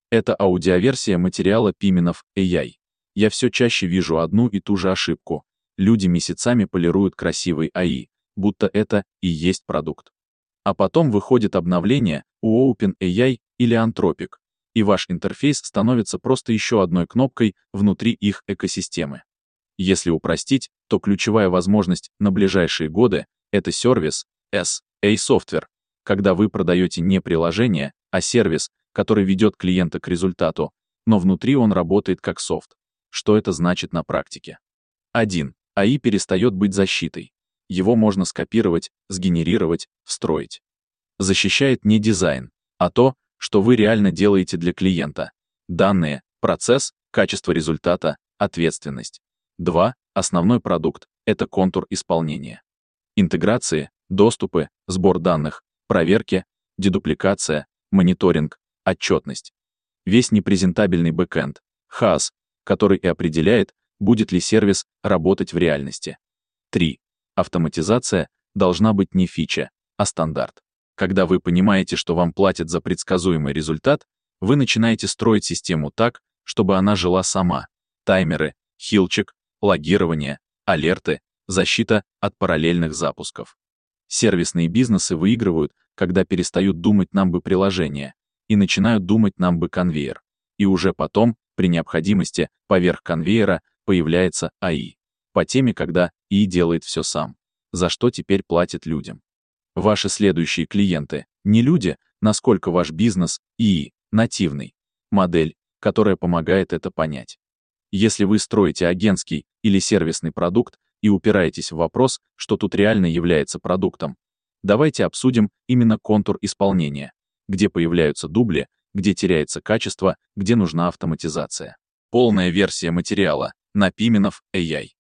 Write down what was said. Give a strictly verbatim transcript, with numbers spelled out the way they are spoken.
Это аудиоверсия материала Пименов эй ай. Я все чаще вижу одну и ту же ошибку. Люди месяцами полируют красивый эй ай, будто это и есть продукт. А потом выходит обновление у OpenAI или Anthropic, и ваш интерфейс становится просто еще одной кнопкой внутри их экосистемы. Если упростить, то ключевая возможность на ближайшие годы — это сервис эс эй Software, когда вы продаете не приложение, а сервис, который ведет клиента к результату, но внутри он работает как софт. Что это значит на практике? один. эй ай перестает быть защитой. Его можно скопировать, сгенерировать, встроить. Защищает не дизайн, а то, что вы реально делаете для клиента. Данные, процесс, качество результата, ответственность. два. Основной продукт — это контур исполнения. Интеграции, доступы, сбор данных, проверки, дедупликация, мониторинг, отчетность. Весь непрезентабельный бэкэнд, хаз, который и определяет, будет ли сервис работать в реальности. три. Автоматизация должна быть не фича, а стандарт. Когда вы понимаете, что вам платят за предсказуемый результат, вы начинаете строить систему так, чтобы она жила сама. Таймеры, хилчик, логирование, алерты, защита от параллельных запусков. Сервисные бизнесы выигрывают, когда перестают думать нам бы приложение и начинают думать нам бы конвейер. И уже потом, при необходимости, поверх конвейера появляется эй ай. По теме, когда эй ай делает все сам. За что теперь платят людям? Ваши следующие клиенты не люди, насколько ваш бизнес эй ай нативный. Модель, которая помогает это понять. Если вы строите агентский или сервисный продукт и упираетесь в вопрос, что тут реально является продуктом, давайте обсудим именно контур исполнения, где появляются дубли, где теряется качество, где нужна автоматизация. Полная версия материала на Пименов эй ай.